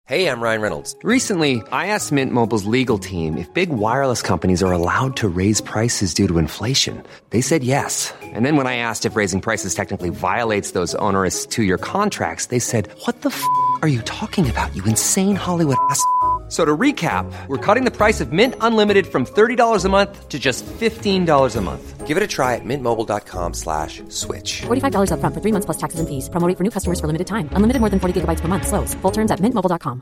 Hey, I'm Ryan Reynolds. Recently, I asked Mint Mobile's legal team if big wireless companies are allowed to raise prices due to inflation. They said yes. And then when I asked if raising prices technically violates those onerous two-year contracts, they said, "What the f*** are you talking about, you insane Hollywood ass?" So to recap, we're cutting the price of Mint Unlimited from $30 a month to just $15 a month. Give it a try at mintmobile.com/switch. $45 up front for 3 months plus taxes and fees. Promo rate for new customers for limited time. Unlimited more than 40 gigabytes per month. Slows full terms at mintmobile.com.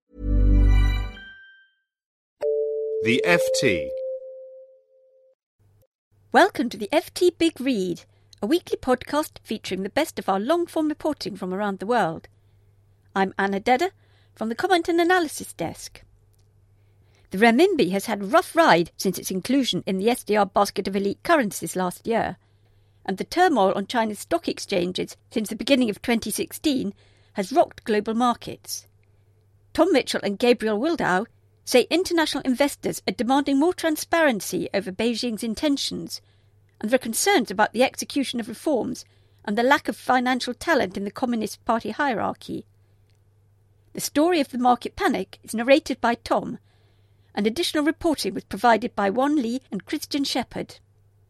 The FT. Welcome to the FT Big Read, a weekly podcast featuring the best of our long-form reporting from around the world. I'm Anna Dedder from the Comment and Analysis Desk. The renminbi has had a rough ride since its inclusion in the SDR basket of elite currencies last year, and the turmoil on China's stock exchanges since the beginning of 2016 has rocked global markets. Tom Mitchell and Gabriel Wildau say international investors are demanding more transparency over Beijing's intentions, and there are concerns about the execution of reforms and the lack of financial talent in the Communist Party hierarchy. The story of the market panic is narrated by Tom, and additional reporting was provided by Wan Li and Christian Shepherd.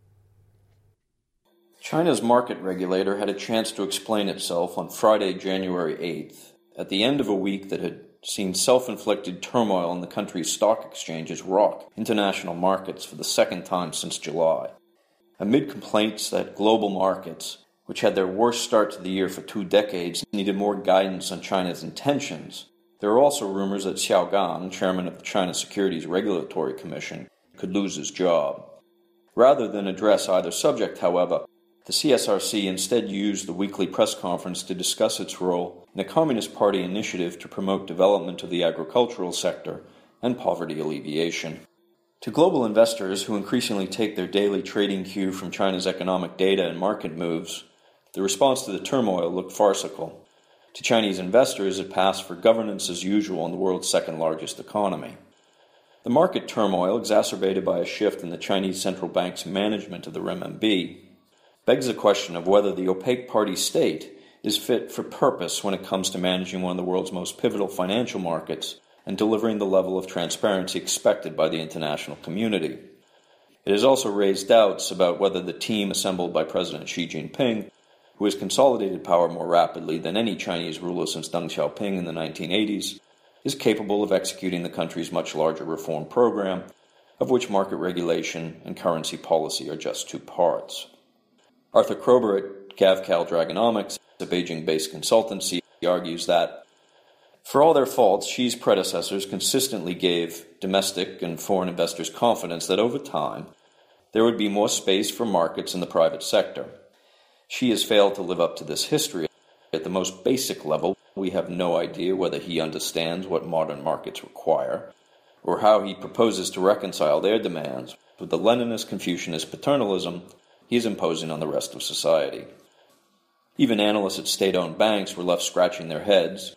China's market regulator had a chance to explain itself on Friday, January 8th, at the end of a week that had seen self-inflicted turmoil in the country's stock exchanges rock international markets for the second time since July. Amid complaints that global markets, which had their worst start to the year for 2 decades, needed more guidance on China's intentions, there are also rumors that Xiao Gang, chairman of the China Securities Regulatory Commission, could lose his job. Rather than address either subject, however, the CSRC instead used the weekly press conference to discuss its role in a Communist Party initiative to promote development of the agricultural sector and poverty alleviation. To global investors who increasingly take their daily trading cue from China's economic data and market moves, the response to the turmoil looked farcical. To Chinese investors, it passed for governance as usual in the world's second-largest economy. The market turmoil, exacerbated by a shift in the Chinese central bank's management of the renminbi, begs the question of whether the opaque party state is fit for purpose when it comes to managing one of the world's most pivotal financial markets and delivering the level of transparency expected by the international community. It has also raised doubts about whether the team assembled by President Xi Jinping, who has consolidated power more rapidly than any Chinese ruler since Deng Xiaoping in the 1980s, is capable of executing the country's much larger reform program, of which market regulation and currency policy are just 2 parts. Arthur Kroeber at GavCal Dragonomics, a Beijing-based consultancy, argues that, for all their faults, Xi's predecessors consistently gave domestic and foreign investors confidence that over time there would be more space for markets in the private sector. Xi has failed to live up to this history. At the most basic level, we have no idea whether he understands what modern markets require, or how he proposes to reconcile their demands with the Leninist Confucianist paternalism he is imposing on the rest of society. Even analysts at state-owned banks were left scratching their heads.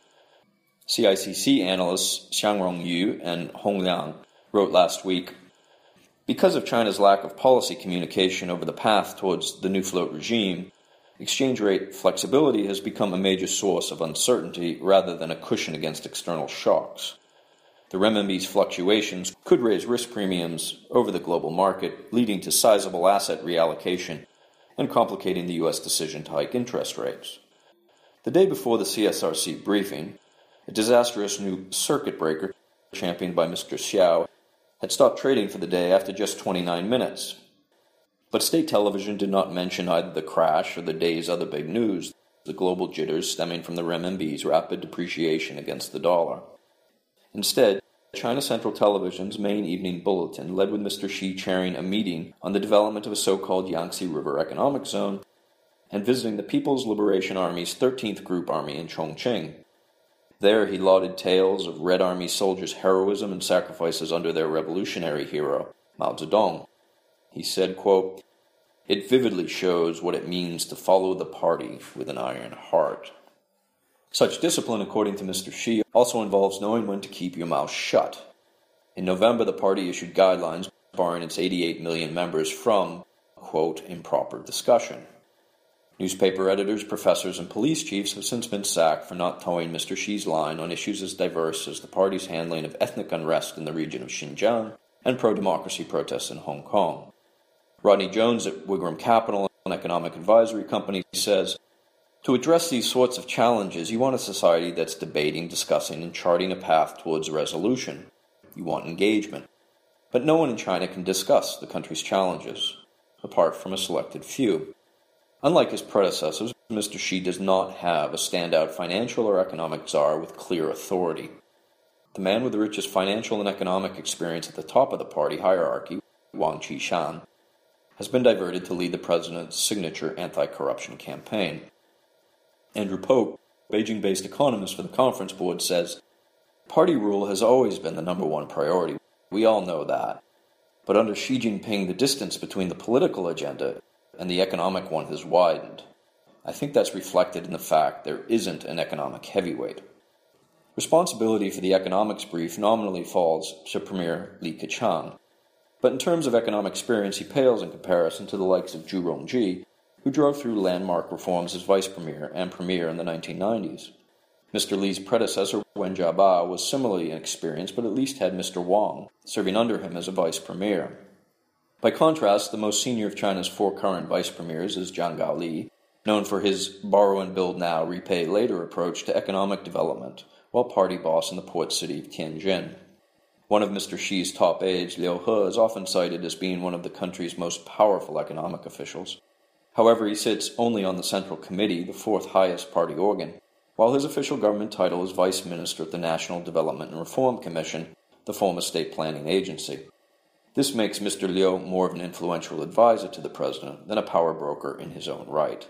CICC analysts Xiangrong Yu and Hong Liang wrote last week, "Because of China's lack of policy communication over the path towards the new float regime, exchange rate flexibility has become a major source of uncertainty rather than a cushion against external shocks. The renminbi's fluctuations could raise risk premiums over the global market, leading to sizable asset reallocation and complicating the U.S. decision to hike interest rates." The day before the CSRC briefing, a disastrous new circuit breaker, championed by Mr. Xiao, had stopped trading for the day after just 29 minutes. But state television did not mention either the crash or the day's other big news, the global jitters stemming from the renminbi's rapid depreciation against the dollar. Instead, China Central Television's main evening bulletin led with Mr. Xi chairing a meeting on the development of a so-called Yangtze River Economic Zone and visiting the People's Liberation Army's 13th Group Army in Chongqing. There he lauded tales of Red Army soldiers' heroism and sacrifices under their revolutionary hero, Mao Zedong. He said, quote, "It vividly shows what it means to follow the party with an iron heart." Such discipline, according to Mr. Xi, also involves knowing when to keep your mouth shut. In November, the party issued guidelines barring its 88 million members from, quote, improper discussion. Newspaper editors, professors, and police chiefs have since been sacked for not towing Mr. Xi's line on issues as diverse as the party's handling of ethnic unrest in the region of Xinjiang and pro-democracy protests in Hong Kong. Rodney Jones at Wigram Capital, an economic advisory company, says, "To address these sorts of challenges, you want a society that's debating, discussing, and charting a path towards resolution. You want engagement. But no one in China can discuss the country's challenges, apart from a selected few. Unlike his predecessors, Mr. Xi does not have a standout financial or economic czar with clear authority. The man with the richest financial and economic experience at the top of the party hierarchy, Wang Qishan, has been diverted to lead the president's signature anti-corruption campaign." Andrew Pope, Beijing-based economist for the Conference Board, says, "Party rule has always been the number one priority. We all know that. But under Xi Jinping, the distance between the political agenda and the economic one has widened. I think that's reflected in the fact there isn't an economic heavyweight." Responsibility for the economics brief nominally falls to Premier Li Keqiang, but in terms of economic experience he pales in comparison to the likes of Zhu Rongji, who drove through landmark reforms as vice premier and premier in the 1990s. Mr. Li's predecessor, Wen Jiabao, was similarly inexperienced, but at least had Mr. Wang serving under him as a vice premier. By contrast, the most senior of China's four current vice premiers is Zhang Gaoli, known for his borrow and build now, repay later approach to economic development, while party boss in the port city of Tianjin. One of Mr. Xi's top aides, Liu He, is often cited as being one of the country's most powerful economic officials. However, he sits only on the Central Committee, the fourth highest party organ, while his official government title is Vice Minister at the National Development and Reform Commission, the former state planning agency. This makes Mr. Liu more of an influential advisor to the president than a power broker in his own right.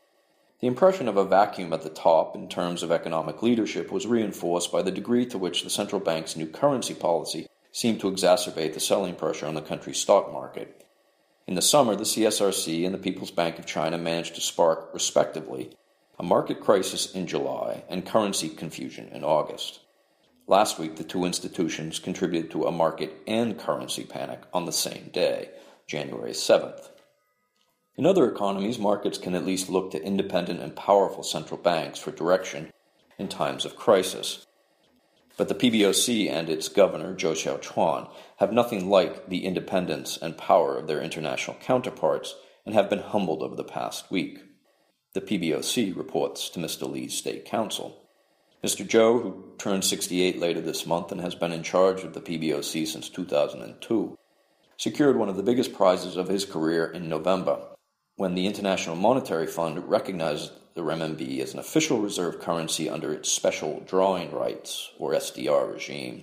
The impression of a vacuum at the top in terms of economic leadership was reinforced by the degree to which the central bank's new currency policy seemed to exacerbate the selling pressure on the country's stock market. In the summer, the CSRC and the People's Bank of China managed to spark, respectively, a market crisis in July and currency confusion in August. Last week, the two institutions contributed to a market and currency panic on the same day, January 7th. In other economies, markets can at least look to independent and powerful central banks for direction in times of crisis. But the PBOC and its governor, Zhou Xiaochuan, have nothing like the independence and power of their international counterparts and have been humbled over the past week. The PBOC reports to Mr. Li's State Council. Mr. Zhou, who turned 68 later this month and has been in charge of the PBOC since 2002, secured one of the biggest prizes of his career in November, when the International Monetary Fund recognized the renminbi as an official reserve currency under its special drawing rights, or SDR regime.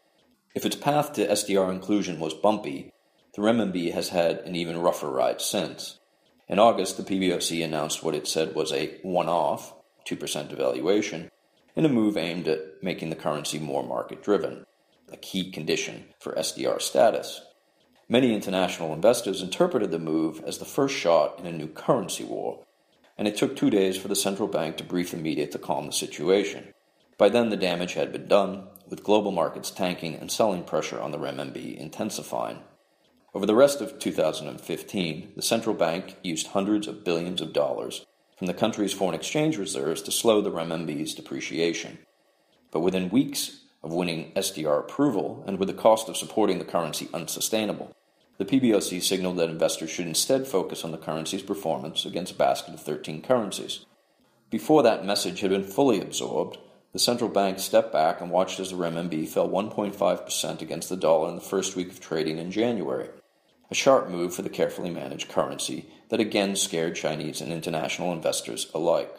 If its path to SDR inclusion was bumpy, the renminbi has had an even rougher ride since. In August, the PBOC announced what it said was a one-off, 2% devaluation, in a move aimed at making the currency more market-driven, a key condition for SDR status. Many international investors interpreted the move as the first shot in a new currency war, and it took 2 days for the central bank to brief the media to calm the situation. By then, the damage had been done, with global markets tanking and selling pressure on the renminbi intensifying. Over the rest of 2015, the central bank used hundreds of billions of dollars from the country's foreign exchange reserves to slow the renminbi's depreciation. But within weeks of winning SDR approval, and with the cost of supporting the currency unsustainable, the PBOC signaled that investors should instead focus on the currency's performance against a basket of 13 currencies. Before that message had been fully absorbed, the central bank stepped back and watched as the renminbi fell 1.5% against the dollar in the first week of trading in January, a sharp move for the carefully managed currency that again scared Chinese and international investors alike.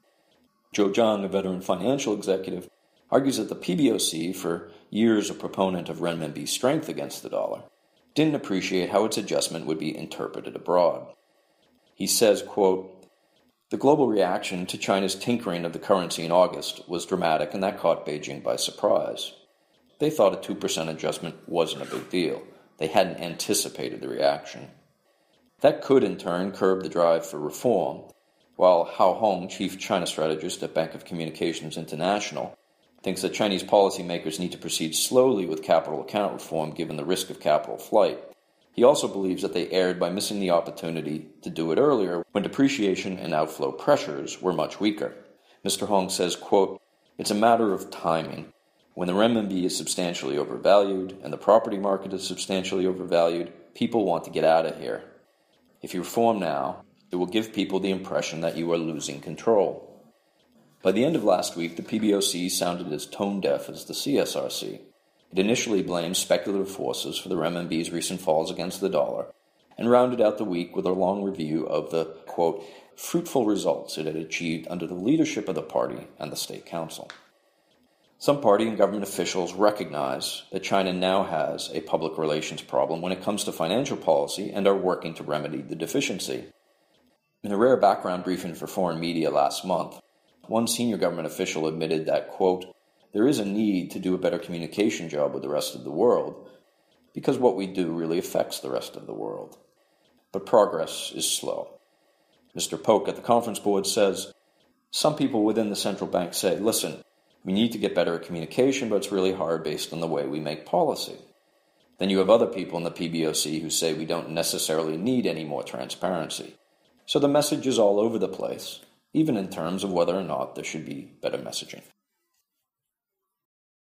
Zhou Zhang, a veteran financial executive, argues that the PBOC, for years a proponent of renminbi's strength against the dollar, didn't appreciate how its adjustment would be interpreted abroad. He says, quote, "The global reaction to China's tinkering of the currency in August was dramatic, and that caught Beijing by surprise. They thought a 2% adjustment wasn't a big deal. They hadn't anticipated the reaction. That could, in turn, curb the drive for reform, while Hao Hong, chief China strategist at Bank of Communications International, thinks that Chinese policymakers need to proceed slowly with capital account reform given the risk of capital flight. He also believes that they erred by missing the opportunity to do it earlier when depreciation and outflow pressures were much weaker. Mr. Hong says, quote, "It's a matter of timing. When the renminbi is substantially overvalued and the property market is substantially overvalued, people want to get out of here. If you reform now, it will give people the impression that you are losing control." By the end of last week, the PBOC sounded as tone-deaf as the CSRC. It initially blamed speculative forces for the renminbi's recent falls against the dollar, and rounded out the week with a long review of the, quote, "fruitful results it had achieved under the leadership of the party and the State Council." Some party and government officials recognize that China now has a public relations problem when it comes to financial policy and are working to remedy the deficiency. In a rare background briefing for foreign media last month, one senior government official admitted that, quote, "there is a need to do a better communication job with the rest of the world, because what we do really affects the rest of the world. But progress is slow." Mr. Polk at the conference board says, "Some people within the central bank say, listen, we need to get better at communication, but it's really hard based on the way we make policy. Then you have other people in the PBOC who say we don't necessarily need any more transparency. So the message is all over the place, even in terms of whether or not there should be better messaging."